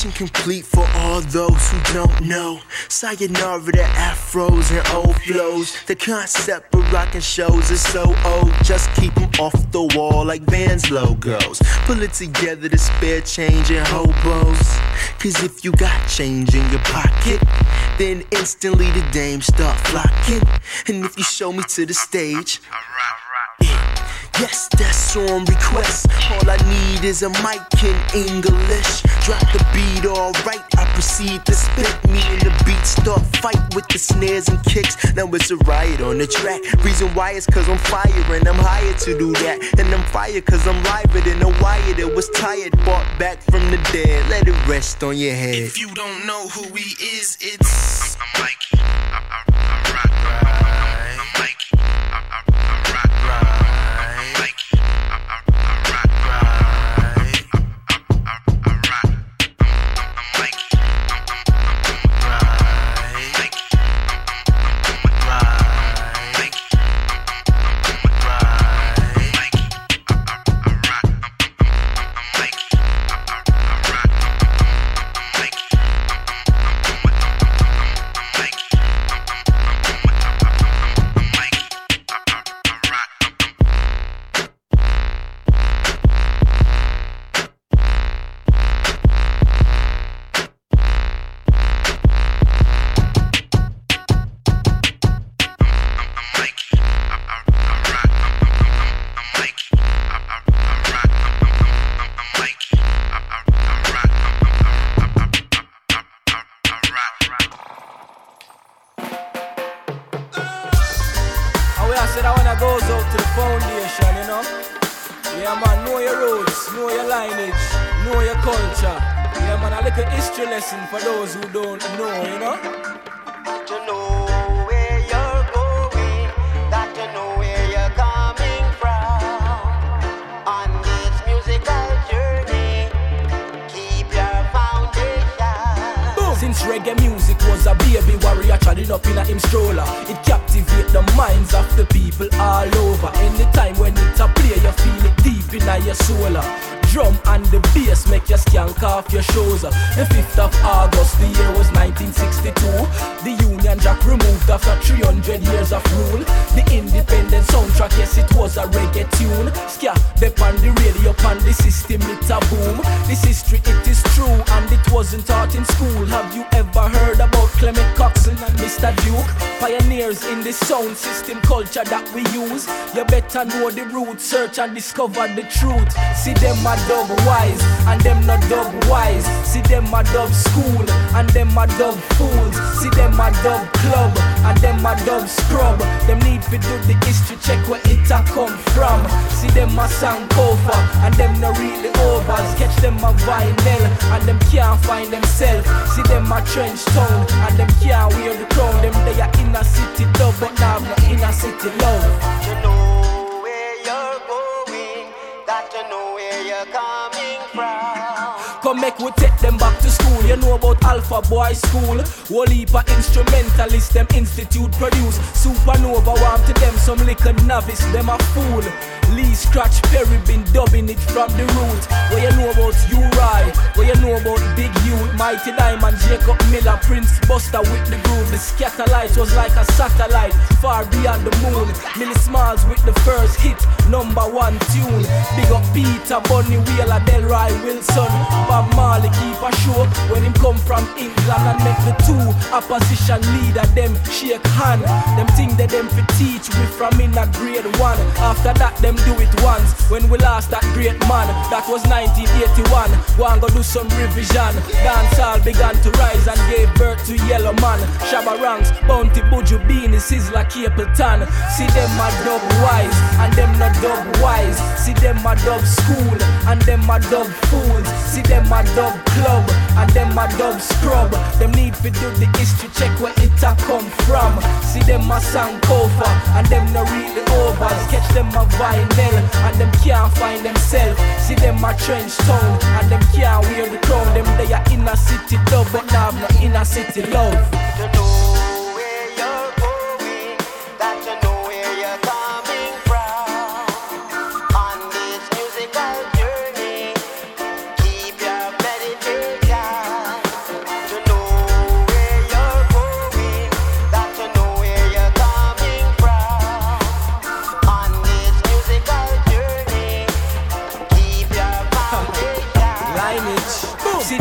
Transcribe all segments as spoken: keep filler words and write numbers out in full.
Mission complete for all those who don't know. Sayonara to afros and old flows. The concept of rockin' shows is so old. Just keep them off the wall like Vans logos. Pull it together to spare change and hobos. Cause if you got change in your pocket, then instantly the dames start flocking. And if you show me to the stage, yeah, yes, that's on request. All I need is a mic in English. Drop the beat alright, I proceed to spit. Me and the beat start fight with the snares and kicks. Now it's a riot on the track. Reason why is cause I'm fire and I'm hired to do that. And I'm fire cause I'm liver than a wire that was tired. Brought back from the dead, let it rest on your head. If you don't know who he is, it's I'm Mikey, I, I, I rock, right. I'm Mikey, I, I, I rock, right. I'm Mikey, I, I, I rock, right. I, I, I, I rock, I'm, I'm Mikey, I'm, I'm, I'm, I'm Mikey, I'm, I'm, I'm, Mikey, I'm, I'm, I'm, Mikey, I, I, I rock, I'm Mikey, I, I, I rock, I'm Mikey. For those who don't know, you know. To know where you're going, got to know where you're coming from. On this musical journey, keep your foundation. Boom. Since reggae music was a baby warrior treading up in a him stroller, it captivate the minds of the people all over. Anytime when it's a play, you feel it deep in your soul. Drum and the bass make you skank off your shows. The fifth of August, the year was nineteen sixty-two. The Union Jack removed after three hundred years of rule. The independent soundtrack, yes, it was a reggae tune. Ska, they on the radio, on the system, it's a boom. This history, it is true, and it wasn't taught in school. Have you ever heard about Clement Coxon and Mister Duke? Pioneers in the sound system culture that we use. You better know the roots, search and discover the truth. See them a dub wise, and them not dub wise. See them a dub school, and them a dub fools. See them a dub club, and them a dub scrub. Them need to do the history check where it a come from. See them a sound cover, and them not really overs. Catch them a vinyl, and them can't find themselves. See them a trench town, and them can't wear the crown. Them they are inner city dub, but now not inner city love. To know where you're going, got to know where you're coming from. Come make we take them back to school. You know about Alpha Boy School. Whole heap of instrumentalists, them institute produce. Supernova want to them some little novice, them a fool. Lee Scratch Perry been dubbing it from the root. What you know about Uri? What you know about Big Youth? Mighty Diamond, Jacob Miller, Prince Buster with the groove. The scatter light was like a satellite far beyond the moon. Millie Smalls with the first hit, number one tune. Big up Peter, Bunny Wheeler, Delroy Wilson. Bob Marley keep a show when him come from England and make the two opposition leader them shake hand. Them think that them fi teach we from in a grade one. After that them do it once. When we lost that great man, that was nineteen eighty-one. Go and go do some revision. Dancehall began to rise and gave birth to Yellow Man, Shabba Ranks, Bounty Buju Beanie, Sizzla Capleton. See them a dub wise, and them not dub wise. See them a dub school, and them a dub fools. See them a dub club, and them a dub scrub. Them need to do the history check where it a come from. See them a sound cover, and them not really overs. Catch them a vinyl, and them can't find themselves. See them a trench town, and them can't wear the crown. Them they are inner city dub, but now I'm not inner city love. To know where you're going, got to know where you're coming from. On this musical journey, keep your meditation.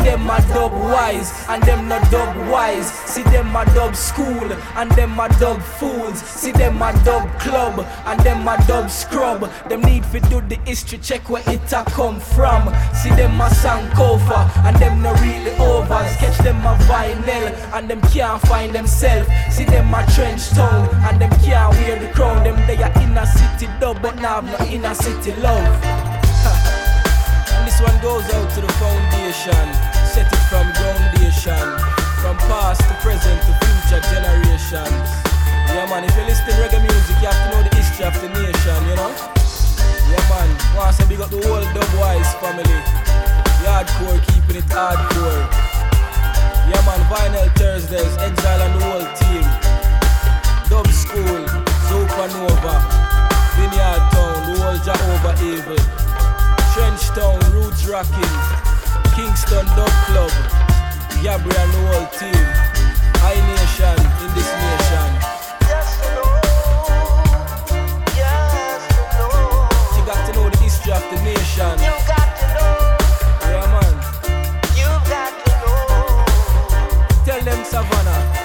them a dub wise, and them not dub wise. See them a dub school, and them a dub fools. See them a dub club, and them a dub scrub. Them need to do the history check where it a come from. See them a Sankofa, and them not really overs. Catch them a vinyl, and them can't find themselves. See them a trench town, and them can't wear the crown. Them they are inner city dub, but now have no inner city love. And this one goes out to the foundation, set it from groundation, from past to present to future generations. Yeah man, if you listen to reggae music, you have to know the history of the nation, you know? Yeah man, once I big up the whole Dubwise family. Hardcore, keeping it hardcore. Yeah man, Vinyl Thursdays, Exile and the whole team. Dub School, Supernova, Vineyard Town, the whole Jehovah Evil, Trench Town, Roots Rocking, Kingston Dub Club, Gabri and the whole team. I Nation in this nation. Yes, no. Yes, no. You got to know the history of the nation. You got to know. Yeah man. You got to know. Tell them Savannah.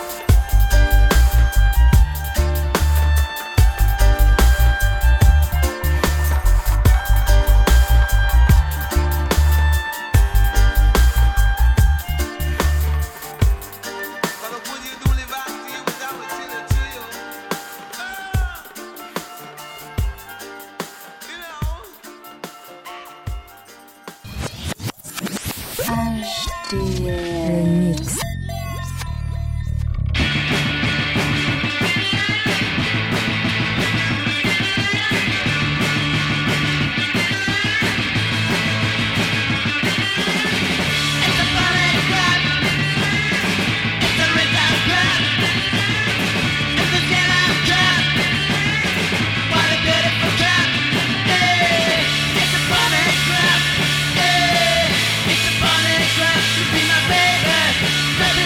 Remix. Baby,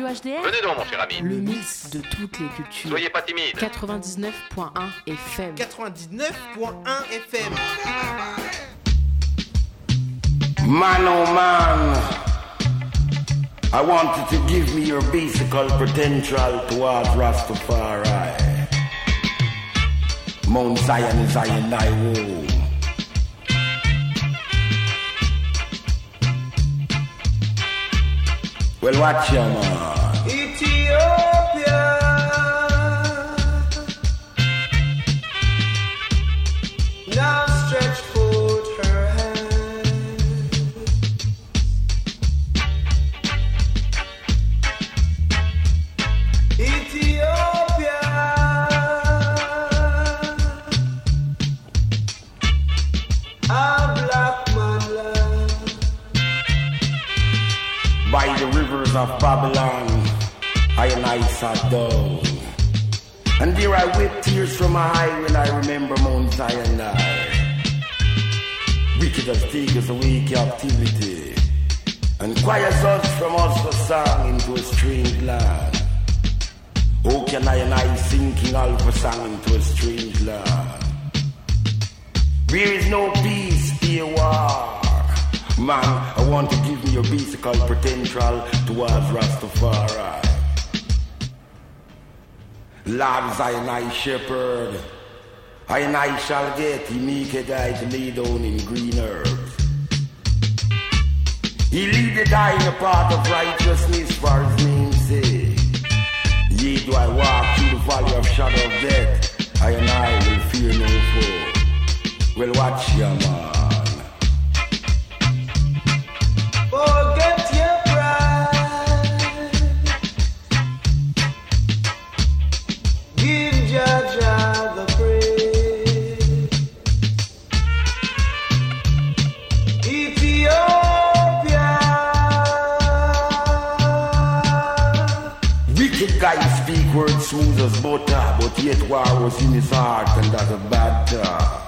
H D R. Venez donc, mon cher ami. Le mix de toutes les cultures. Soyez pas timide. quatre-vingt-dix-neuf point un F M. quatre-vingt-dix-neuf point un F M. Man, oh man, I want you to give me your physical potential towards Rastafari. Mount Zion is Zion, thy home. Well, watch ya, man. Ethiopia. Now stretch forth her hand. Ethiopia. A black man land. By the rivers of Babylon, I and I sat down. And there I wept tears from my eye when I remember Mount Zion. Wicked has taken us away captivity, and quiets us from us for song into a strange land. Oh, can I and I sing King Alpha song into a strange land? There is no peace, be a war. Man, I want to give me your physical potential towards Rastafari. Lord Zion, I shepherd. I and I shall get, he maketh I to lay down in green herbs. He leadeth I in the path of righteousness for his name's sake. Yea, do I walk through the valley of shadow of death, I and I will fear no foe. Well, watch ya, man. Forget your pride. Give Jah the praise. Ethiopia. Wicked guy speak words smooth as butter, but yet war was in his heart, and that's a bad talk.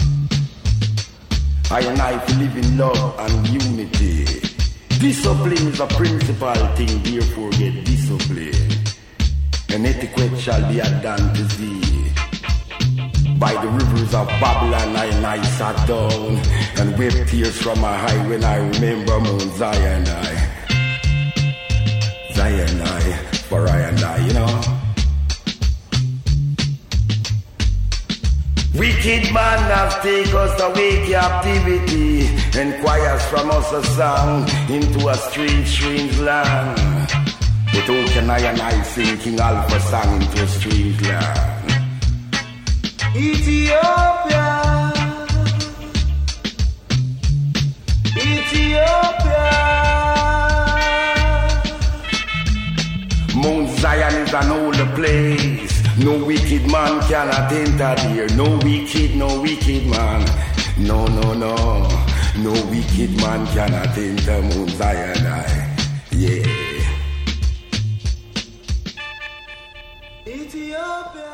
I and I to live in love and unity. Discipline is a principal thing, therefore get discipline. And etiquette shall be done to thee. By the rivers of Babylon I and I sat down and wept tears from my eye when I remember Mount Zion I. Zion I, for I and I, you know. Wicked man has taken us away captivity, and choirs from us a song into a strange, strange land. But how can I and I sing King Alpha song into a strange land? Ethiopia. Ethiopia. Mount Zion is an older place. No wicked man cannot enter there. No wicked, no wicked man. No, no, no. No wicked man cannot enter Mount Zion. Yeah. Ethiopia.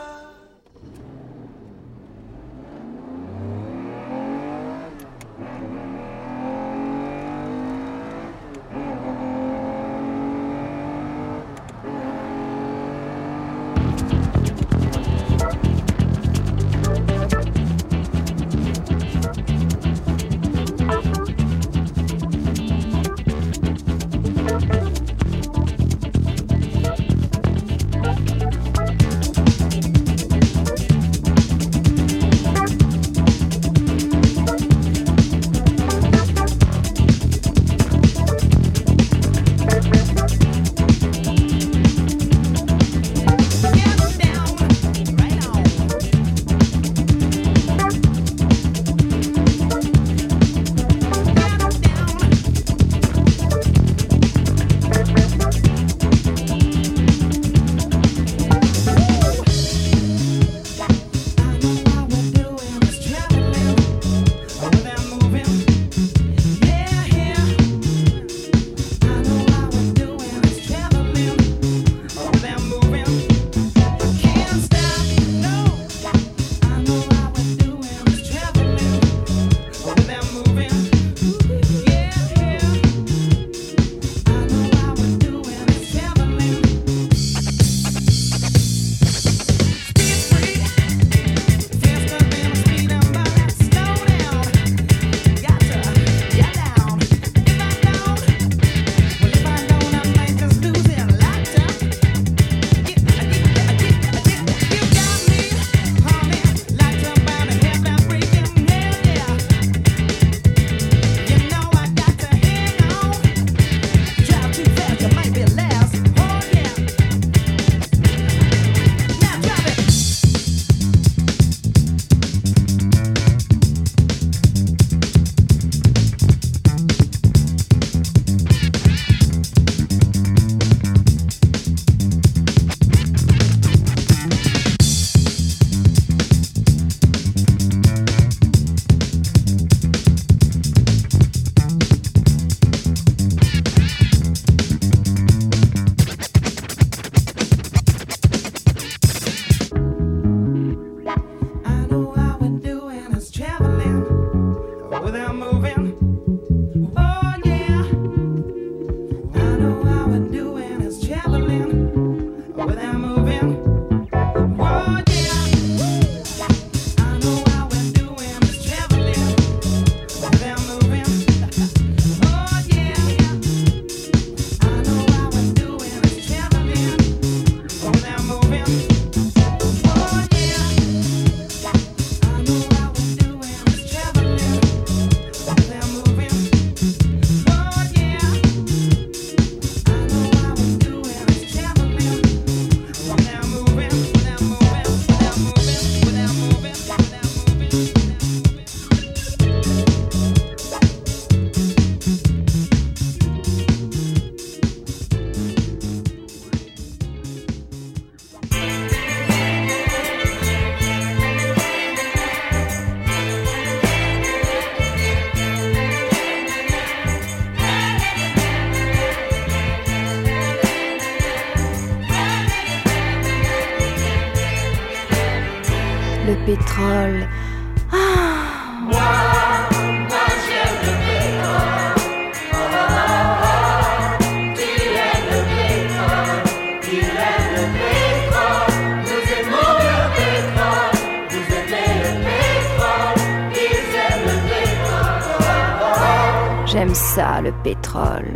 le pétrole. Ah. Moi, moi j'aime le pétrole. Oh, oh, oh. Tu aimes le pétrole. Tu aimes le pétrole. Nous aimons le pétrole. Vous aimez le pétrole. Ils aiment le pétrole. Oh, oh, oh. J'aime ça, le pétrole.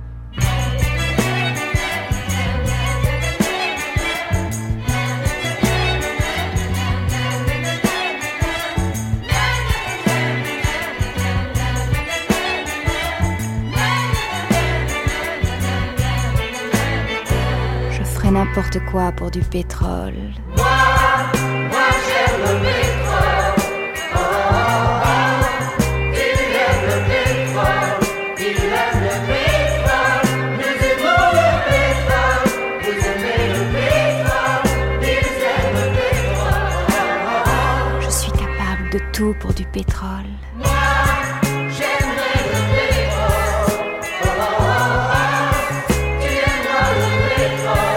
N'importe quoi pour du pétrole. Moi, moi j'aime le pétrole. Oh, oh, oh. Tu aimes le pétrole. Il aime le pétrole. Nous aimons le pétrole. Vous aimez le pétrole. Ils aiment le pétrole. Oh, oh, oh. Je suis capable de tout pour du pétrole. Moi, j'aimerais le pétrole. Oh, oh, oh. Tu aimeras le pétrole.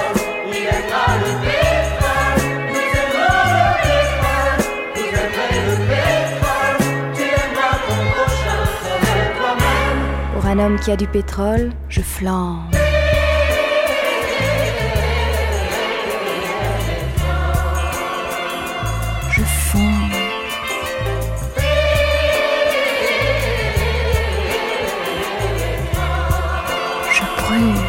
Pour un homme qui a du pétrole, je flambe. Je fonds. Je brûle.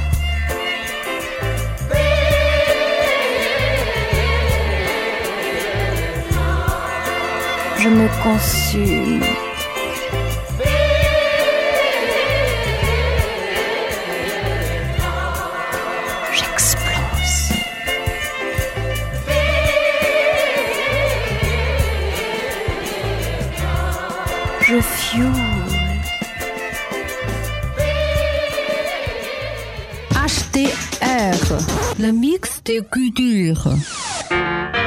Je me consume. J'explose. Je fioule. H T R, le mix des cultures.